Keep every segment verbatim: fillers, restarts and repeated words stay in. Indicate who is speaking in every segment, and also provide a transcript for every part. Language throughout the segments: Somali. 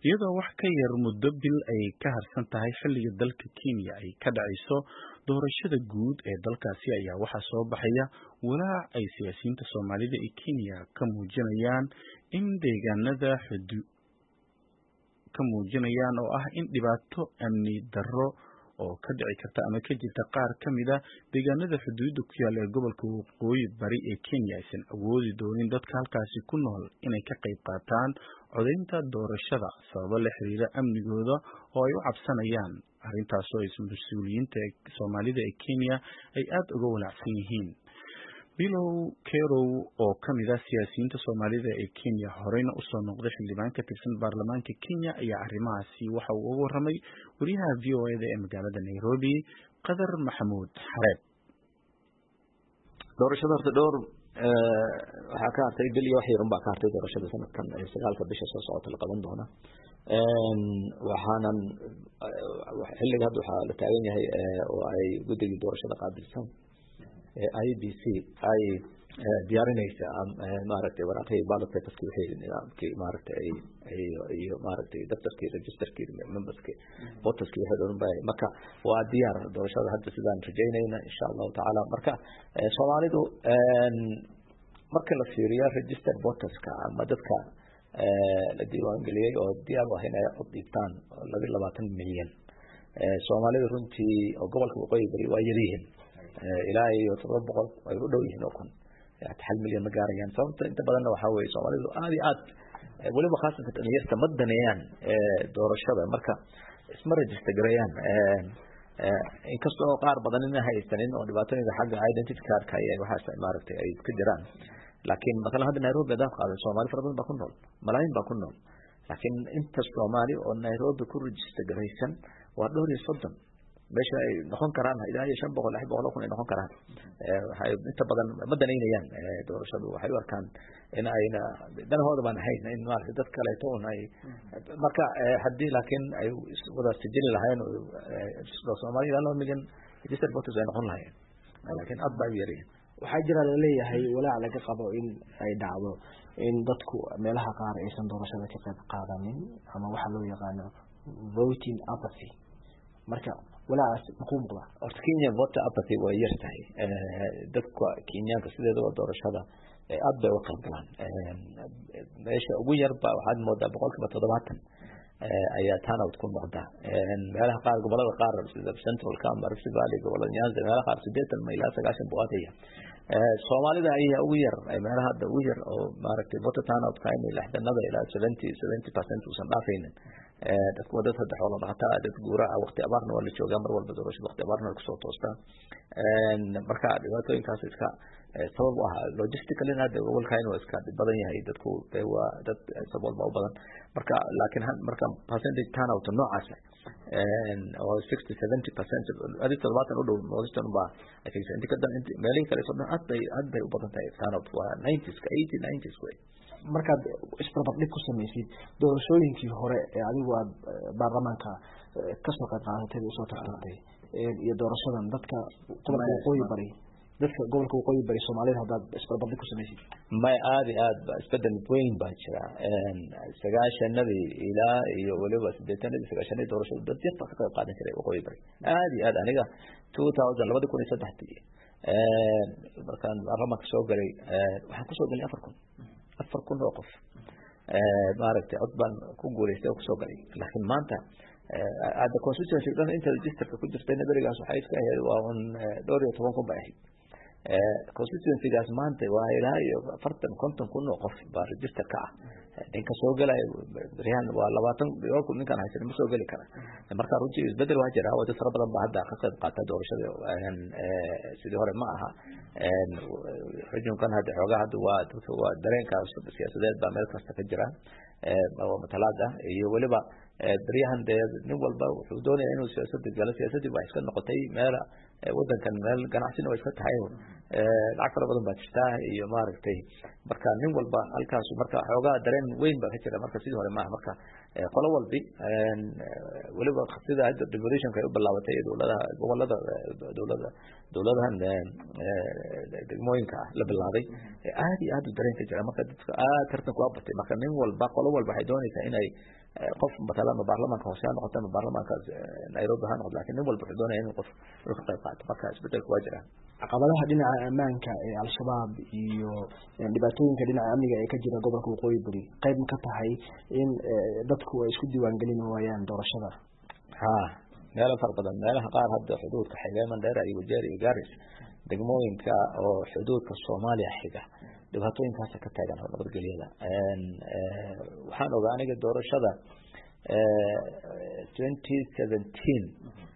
Speaker 1: iyadoo wax ka yar muddo bil ay ka harsan tahay xilliga dalka Kenya ay ka dhacayso doorashada guud ee dalkaasi ayaa waxaa soo baxaya walaac ay siyaasiyiinta Soomaalida ee Kenya ka muujinayaan in deegaanada xuduud ka muujinayaan oo ah in dhibaato amni darro oo ka dhici karta ama ka jirta qaar ka mid ah deegaanada xuduudda ku yaala ee gobolka waqooyi bari ee Kenya aysan awoodi doonin dadka halkaasi ku nool inay ka qayb qaataan codeynta doorashada sababo la xiriira amnigooda oo ay u cabsanayaan arrintaas oo mas'uuliyiinta Soomaalida ee Kenya ay aad uga walaacsan yihiin. Bilow Kerow oo ka mid ah siyaasiyiinta Soomaalida ee Kenya horeyna u soo noqday xildhibaan ka tirsan baarlamaanka Kenya ayaa arrimahaasi waxa uu uga warramay wariyaha V O A da ee magaalada Nairobi Qadar Maxamuud Xareeb.
Speaker 2: doorashada horta dhowr waxaa ka hartay bil iyo wax yar unbaa ka hartay doorashada sanadkan sagaalka bisha soo socota la qaban doona waxaanan xilliga hadda waxaa la taagan yahay oo ay guddigii doorashada qaabilsan I B C ay diyaarinaysa maaragtay waraaqihii ballot paperskii wixii nidaamkii maaragtay ay iyo maaragtay daftarkii registerkii memberskii voterskii wixii dhan bay marka waa diyaar doorashada hadda sidaan rajaynayna insha Allah taala marka Soomaalidu marka la fiiriyo registered voterska ama dadka la diiwaan geliyay oo diyaar u ah inay cod dhiibtaan laba iyo labaatan milyan Soomaalidu runtii oo gobolka waqooyi bari waa yaryihiin ilaa iyo todoba boqol ay u dhow yihiin oo kun hal milyan ma gaarayaan sababta inta badan waxa weeye Soomaalidu aad iyo aad waliba khaasatan dhalinyarta ma danayaan doorashada marka isma register gareeyaan inkastoo qaar badan in haysanin oo dhibaatooyinka xagga identity card ka ay waxa maaragtay ay ka jiraan laakiin marka hadda Nairobi da qaado Soomaali fara badan baa ku nool malaayiin baa ku nool laakiin inta Soomaali oo Nairobi ku register gareysan waa dhowr iyo soddon meesha ay noqon karaan ilaa iyo shan boqol lix boqol kun ay noqon karaan waxay inta badan ma danaynayaan doorashadu waxay u arkaan in ayna danahooda baan ahayn in maaragtay dad kale toon ay marka haddii laakiin ay wada sijili lahayn oo Soomaaliya laba milyan registered voters ay noqon lahayn laakiin aad baa yari
Speaker 3: waxaa jira la leeyahay walaac laga qabo in ay dhacdo in dadku meelaha qaar aysan doorashada ka qayb qaadanin ama waxa loo yaqaano voting apathy marka walaacaas muxuu muuqda
Speaker 2: horta Kenya voter apathy waa yartahay dadka Kenyaanka sideedaba doorashada aad bay u qalqalaan meesha ugu yar baa waxaad moodaa boqolkiiba toddobaatan ayaa turnout ku noqda meelaha qaar gobolada qaar sida Central Kama Rift Valley gobolada Nyanza meelaha qaar sideetan ilaa sagaashan boqolkiiba Soomaalida ayaa ugu yar meelaha hadda ugu yar oo maaragtay voter turnout ka inay lixdanada ilaa seventy seventy percent usan dhaafaynin dadku wadada saddex wala dhaqataa dad guura waqti abaarna waa la joogaa mar walba doorashada waqti abaarna ku soo toostaa marka dhibaatooyinkaas iska sabab ah logistically hada gobolkayna waa iska badan yahay dadku waa dad sabab u badan marka laakiin marka percentage turnout noocaas oo sixty seventy percent adii toddobaatan u dhow Northern ba I think inta ka dan meelin kale soo aad bay aad bay u badan tahay turnout waa nineties ka eighty nineties way
Speaker 3: markaad isbarbardhig ku samaysid doorashooyinkii hore ee adigu aad baarlamaanka ka soo qayb qaadatay oo soo tartantay iyo doorashadan dadka gobolka waqooyi bari dadka gobolka waqooyi bari Soomaalida hadda isbarbardhig ku samaysid
Speaker 2: may aad aad isbedel weyn baa jira sagaashanadii ilaa iyo waliba siddeetanadii sagaashanadii doorashada dad yar ka qayb qaadan jiray waqooyi bari aad iyo aad aniga two thousand laba kun iyo saddex markaan baarlamaanka soo galay waxaan ku soo galay afar kun afar kun oo qof maaragtay cod baan ku guuleystay oo kusoo galay laakiin maanta aada constituency dhan inta registerka ku jirtay nabarigaas waxay iska ahayd waa un dhowr iyo toban kun baa ahayd constituencygaas maanta waa ilaa iyo afartan konton kun oo qof baa register ka ah ninka soo galay rihan waa labaatan kun ninkan haysan ma soo gali kara marka runtii isbedel waa jira oo dad fara badan baa hadda ka qayb qaata doorashada sidii hore ma aha rajunkan hadda xoogaa hadda waa dadka waa dareenka siyaasadeed baa meel kasta ka jira oo matalaada iyo waliba bariyahan de nin walba wuxuu doonayaa inuu siyaasadda galo siyaasadii waa iska noqotay meel wadankan meel ganacsina waa iska tahay lacag fara badan baa jirtaa iyo maaragtay marka nin walba halkaas marka xoogaa dareen weyn baa ka jira marka sidii hore maaha marka qolo walbi waliba sida hadda devolutionka ay u bilaabatay dowladaha gobolada dowlada dowladahan degmooyinka la bilaabay aad iyo aad u dareen ka jira marka dadka aad tartan ku abatay marka nin walba qolo walba waxay doonaysaa inay qof matalan baarlamaanka hoose noqotay baarlamaanka Nairobi ha noqdo laakiin nin walba wuxuu doonayaa inuu qof uu ka qayb qaato marka isbedelku waa jira
Speaker 3: caqabadaha dhinaca ammaanka ee al-shabaab iyo dhibaatooyinka dhinaca amniga ee ka jira gobolka waqooyi bari qayb ka tahay in dadku ay isku diiwaan gelin waayaan doorashada
Speaker 2: ha meelo far badan meelaha qaar hadda xuduudka xigay Mandera iyo Wajir iyo Garissa degmooyinka oo xuduudka Soomaaliya xiga dhibaatooyinkaas ka taagan nabadgelyada waxaan ogaa aniga doorashada twenty seventeen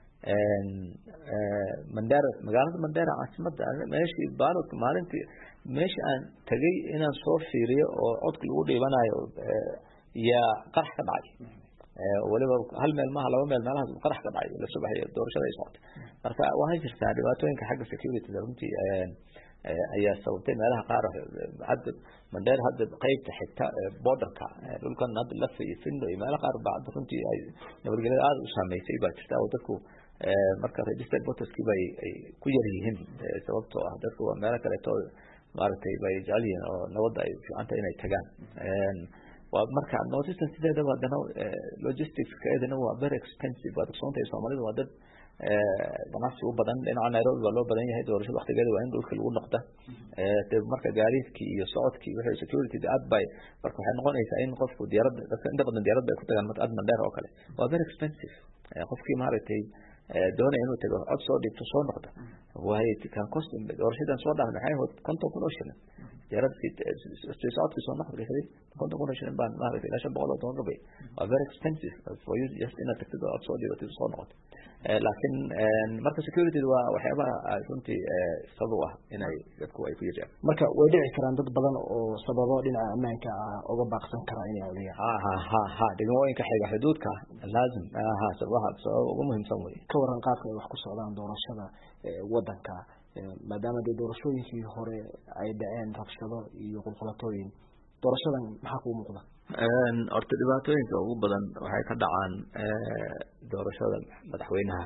Speaker 2: Mandera magaalada Mandera caasimada meeshii baalad maalintii meeshii aan tagay inaan soo fiiriyo oo codka lagu dhiibanayo ya qarax ka dhacay waliba hal meel ma laba meel meelahaas qarax ka dhacay la subaxay doorashada ay socotay marka waa jirtaa dhibaatooyinka xagga security runtii ayaa sababtay meelaha qaar hadda Mandera hadda qaybta xigta borderka dhulkan hadda la fiifindo meelaha qaar bacd runtii ay nabadgelyada aad u saameysay baa jirta oo dadku marka registered voters ki bay ku yar yihiin sababtoo ah dadku waa meelo kale oo maartay bay jeceliin oo nabadda ay fiicanta inay tagaan waa marka notice sideedaba hadana logistics kaydana waa very expensive waa soonta Soomaalidu waa dad ganacsi u badan dhinaca Nairobi waa loo badan yahay doorashada waqtigeeda waa in dhulka lagu noqdo ee marka gaariidkii iyo socodkii wixii security aad bay marka waxay noqonaysaa in qofku diyaaradda dadka inta badan diyaaradda ay ku tagaan mad Mandera oo kale waa very expensive qofkii maartay doonaya inuu tago cod soo dhigto soo noqdo way kan cost doorashadan soo dhaafay maxay hood konton kun oo shilin diyaaradkii socodkii soo noqdo xiriir konton kun oo shilin baan maartay ilaa shan boqol oo dollar bay waa very expensive for you just in a ticket cod soo dhigto soo noqdo laakiin marka security waa waxyaabaha runtii sabab ah inay dadku ay ku jiraan
Speaker 3: marka way dhici karaan dad badan oo sababo dhinaca ammaanka ah uga baaqsan kara inay awliyaan
Speaker 2: ha ha ha ha degmooyinka xiga xuduudka laazim ha sabaha sabab ugu muhiimsan way
Speaker 3: ka waran qaabka ay wax ku socdaan doorashada wadanka maadaama ay doorashooyinkii hore ay dhaceen rabshado iyo qulqulatooyin doorashadan maxaa ku muuqda
Speaker 2: een horta dhibaatooyinka ugu badan waxay ka dhacaan doorashada madaxweynaha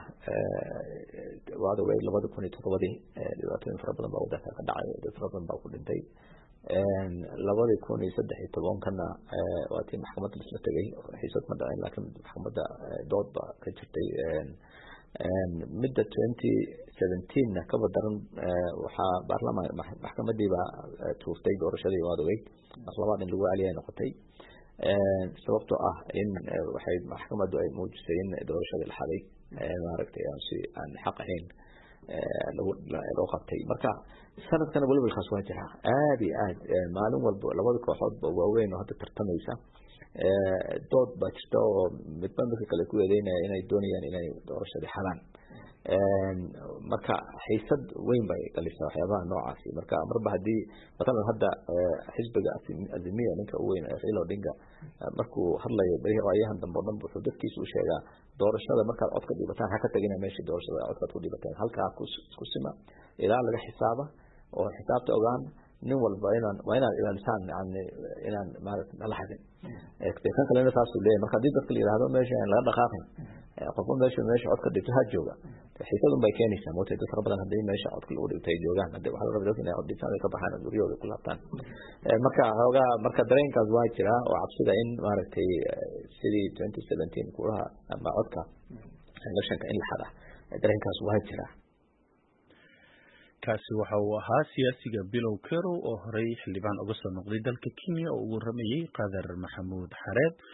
Speaker 2: waada way labada kun iyo toddoba dhibaatooyin fara badan baa wadanka ka dhacay dad fara badan baa ku dhintay een labada kun iyo saddex iyo toban kana waa tii maxkamadda la tagay xiisad ma dhacin laakiin maxkamadda dood baa ka jirtay een midda twenty seventeen na ka badaran waxa baarlamaanka maxkamadii baa tuurtay doorashadii waada way labaad in lagu aliyay noqotay ee sababtoo ah in waxay maxkamaddu ay muujisay in doorashada la xaday ee maaragtay aan si aan xaq ahayn ee lagu loo qabtay marka sanadkan waliba khas waa jira aad iyo aad maalin walba labada kooxood waa weyn oo hadda tartamaysa ee dood baa jirta oo midba midka kale ku yeedeynaya inay doonayaan inay doorashada xalaan marka xiisad weyn bay galisay waxyaabaha noocaasi marka marba hadii matalan hadda xisbiga azimiya ninka weyn Raila Odinga markuu hadlayo bariyahan dambe dhan wuxuu dadkiisu u sheegaa doorashada marka cod ka dhibataan ha ka tagina meeshii doorashada cod ku dhibataan halka ku sima ilaa laga xisaaba oo xisaabta ogaan nin walba inaan waa inaan ilaalisaan yani inaan maaragtay la xadin ee kan kale inta taasoo leeyahay marka dib dadka yiraahdo meesha in laga dhaqaaqin qofka meesha meesha cod ka dhigto ha jooga xiisadun bay keenaysaa mootay dad fara badan hadii meesha cod lagu dhigtay joogaan hadii waxa la rabaa inay cod dhigtaan ka baxaan guriyooda ku laabtaan marka hooga marka dareenkaas waa jira oo cabsida in maaragtay sidii twenty seventeen kulaha ama codka electionka in la xada dareenkaas waa jira
Speaker 1: kaasi waxa uu ahaa siyaasiga Bilow Kerow oo horey xildhibaan uga soo noqday dalka Kenya oo ugu rameeyay Qadar Maxamuud Xareed